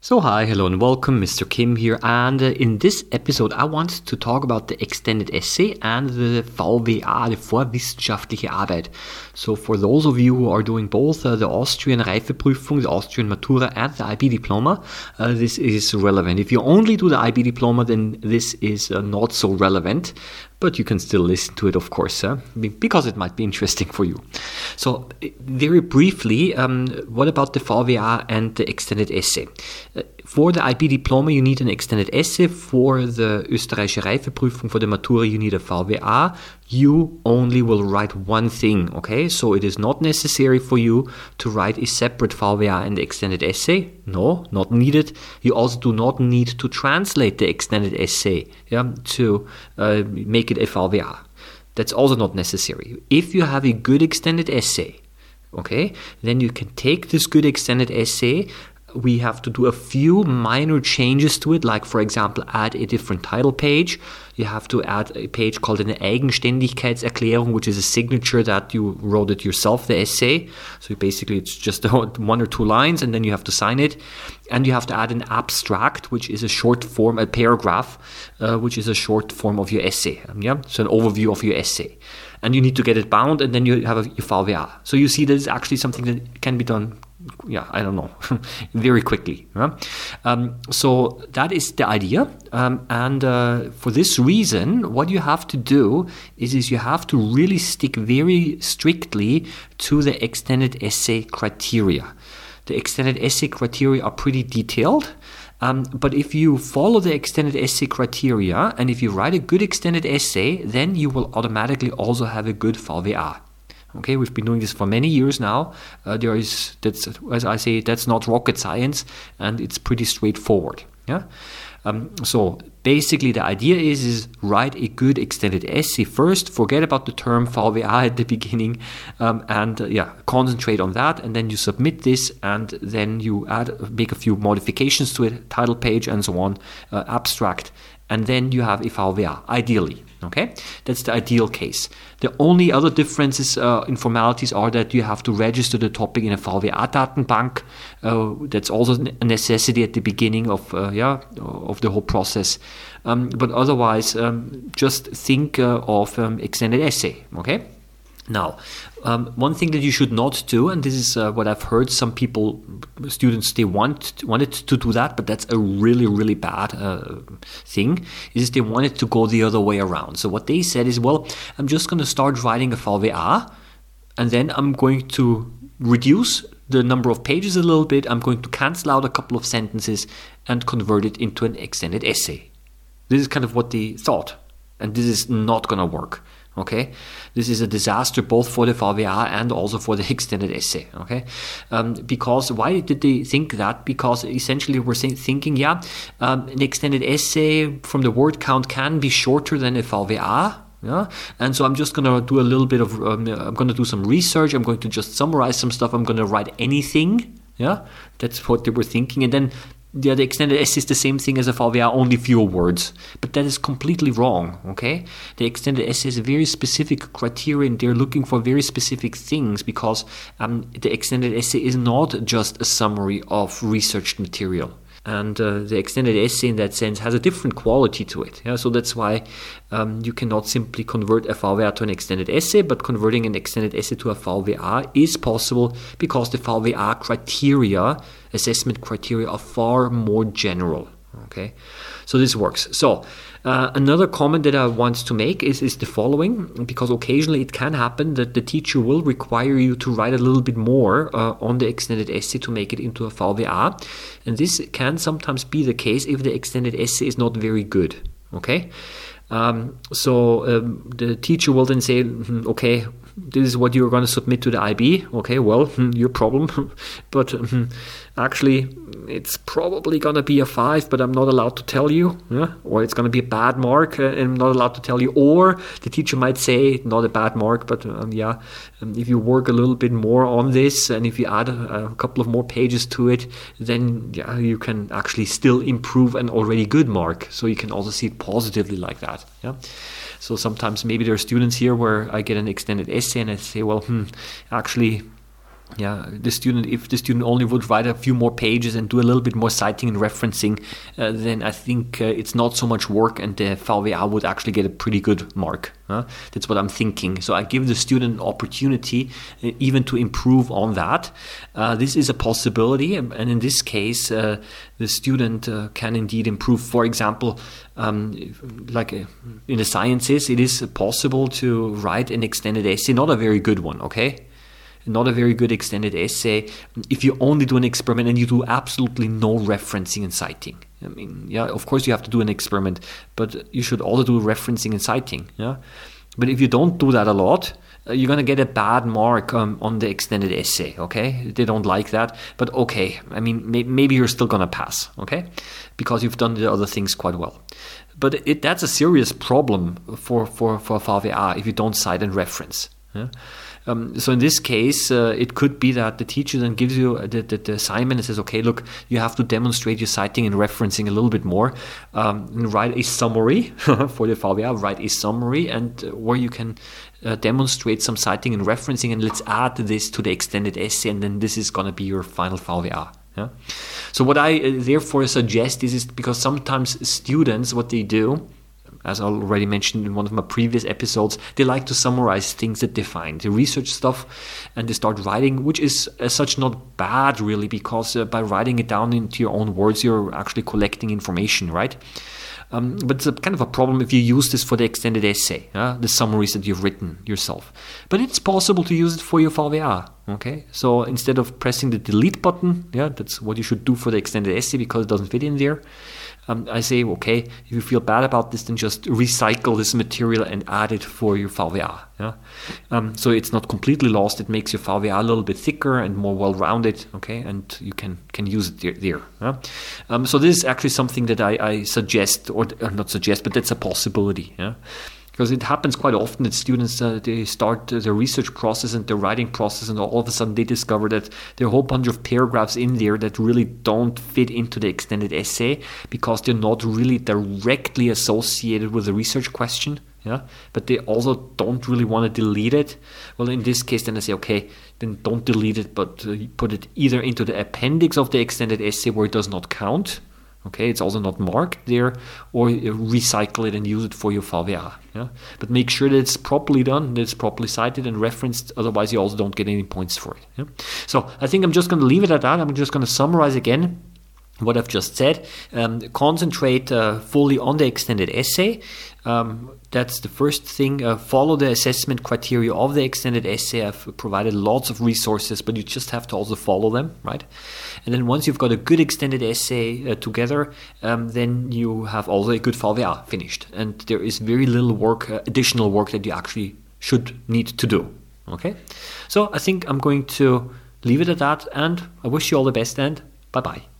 So hi, hello and welcome, Mr. Kim here, and in this episode I want to talk about the extended essay and the VWA, the vorwissenschaftliche Arbeit. So for those of you who are doing both the Austrian Reifeprüfung, the Austrian Matura and the IB Diploma, this is relevant. If you only do the IB Diploma, then this is not so relevant, but you can still listen to it, of course, because it might be interesting for you. So very briefly, what about the VWA and the extended essay? For the IB Diploma, you need an extended essay. For the Österreichische Reifeprüfung, for the Matura, you need a VWA. You only will write one thing, okay? So it is not necessary for you to write a separate VWA and extended essay. No, not needed. You also do not need to translate the extended essay to make it a VWA. That's also not necessary. If you have a good extended essay, okay, then you can take this good extended essay. We have to do a few minor changes to it, like for example, add a different title page. You have to add a page called an Eigenständigkeitserklärung, which is a signature that you wrote it yourself, the essay. So basically it's just 1 or 2 lines and then you have to sign it. And you have to add an abstract, which is a short form, a paragraph, which is a short form of your essay. So an overview of your essay. And you need to get it bound and then you have your VWA. So you see that it's actually something that can be done very quickly. So that is the idea. And for this reason, what you have to do is you have to really stick very strictly to the extended essay criteria. The extended essay criteria are pretty detailed. But if you follow the extended essay criteria and if you write a good extended essay, then you will automatically also have a good VWA. Okay, we've been doing this for many years now. As I say, that's not rocket science, and it's pretty straightforward. Yeah. So basically, the idea is write a good extended essay first. Forget about the term VWA at the beginning, concentrate on that, and then you submit this, and then you make a few modifications to it, title page, and so on, abstract, and then you have a VWA, ideally. Okay, that's the ideal case. The only other differences in formalities are that you have to register the topic in a VWA-Datenbank. That's also a necessity at the beginning of the whole process. But otherwise, just think of extended essay. Okay. Now, one thing that you should not do, and this is what I've heard some students, they wanted to do that, but that's a really, really bad thing, is they wanted to go the other way around. So what they said is, well, I'm just going to start writing a VWA, and then I'm going to reduce the number of pages a little bit, I'm going to cancel out a couple of sentences and convert it into an extended essay. This is kind of what they thought, and this is not going to work. Okay, this is a disaster both for the VWA and also for the extended essay. Okay, because why did they think that? Because essentially we're thinking, an extended essay from the word count can be shorter than a VWA. Yeah, and so I'm just going to do a little bit of, I'm going to do some research. I'm going to just summarize some stuff. I'm going to write anything. Yeah, that's what they were thinking, and then. The extended essay is the same thing as a VWA, only fewer words. But that is completely wrong, okay? The extended essay is a very specific criterion. They're looking for very specific things because the extended essay is not just a summary of researched material. And the extended essay in that sense has a different quality to it. Yeah? So that's why you cannot simply convert a VWA to an extended essay, but converting an extended essay to a VWA is possible because the VWA assessment criteria are far more general. Okay, so this works. So another comment that I want to make is the following, because occasionally it can happen that the teacher will require you to write a little bit more on the extended essay to make it into a VWA, and this can sometimes be the case if the extended essay is not very good. Okay, so the teacher will then say, okay, this is what you're going to submit to the IB. Okay, well, your problem. But actually, it's probably going to be a 5, but I'm not allowed to tell you. Yeah? Or it's going to be a bad mark, and I'm not allowed to tell you. Or the teacher might say, not a bad mark, but if you work a little bit more on this, and if you add a couple of more pages to it, then you can actually still improve an already good mark. So you can also see it positively like that. Yeah. So sometimes maybe there are students here where I get an extended essay and I say, well, actually, if the student only would write a few more pages and do a little bit more citing and referencing, then I think it's not so much work, and the VWA would actually get a pretty good mark. That's what I'm thinking. So I give the student an opportunity even to improve on that. This is a possibility, and in this case, the student can indeed improve. For example, like in the sciences, it is possible to write an extended essay, not a very good one, okay? Not a very good extended essay if you only do an experiment and you do absolutely no referencing and citing. I mean, of course you have to do an experiment, but you should also do referencing and citing. But if you don't do that a lot, you're going to get a bad mark on the extended essay, okay? They don't like that, but okay. I mean, maybe you're still going to pass, okay? Because you've done the other things quite well. But that's a serious problem for VWA if you don't cite and reference. So in this case, it could be that the teacher then gives you the assignment and says, okay, look, you have to demonstrate your citing and referencing a little bit more, and write a summary for the VWA, write a summary, and where you can demonstrate some citing and referencing, and let's add this to the extended essay, and then this is going to be your final VWA. So what I therefore suggest is because sometimes students, what they do, as I already mentioned in one of my previous episodes, they like to summarize things that they find, the research stuff, and they start writing, which is as such not bad really, because by writing it down into your own words, you're actually collecting information, right? But it's a kind of a problem if you use this for the extended essay, the summaries that you've written yourself. But it's possible to use it for your VWA, okay? So instead of pressing the delete button, that's what you should do for the extended essay because it doesn't fit in there. I say, okay, if you feel bad about this, then just recycle this material and add it for your VWA. So it's not completely lost. It makes your VWA a little bit thicker and more well-rounded, okay, and you can use it there. So this is actually something that I suggest, or not suggest, but that's a possibility. Because it happens quite often that students, they start their research process and their writing process, and all of a sudden they discover that there are a whole bunch of paragraphs in there that really don't fit into the extended essay because they're not really directly associated with the research question. But they also don't really want to delete it. Well, in this case, then I say, okay, then don't delete it, but put it either into the appendix of the extended essay where it does not count. Okay, it's also not marked there, or recycle it and use it for your VWA. But make sure that it's properly done, that it's properly cited and referenced, otherwise you also don't get any points for it. So I think I'm just going to leave it at that. I'm just going to summarize again what I've just said. Concentrate fully on the extended essay. That's the first thing. Follow the assessment criteria of the extended essay. I've provided lots of resources, but you just have to also follow them, right? And then once you've got a good extended essay together, then you have also a good VWA finished. And there is very little work, additional work that you actually should need to do, okay? So I think I'm going to leave it at that, and I wish you all the best, and bye-bye.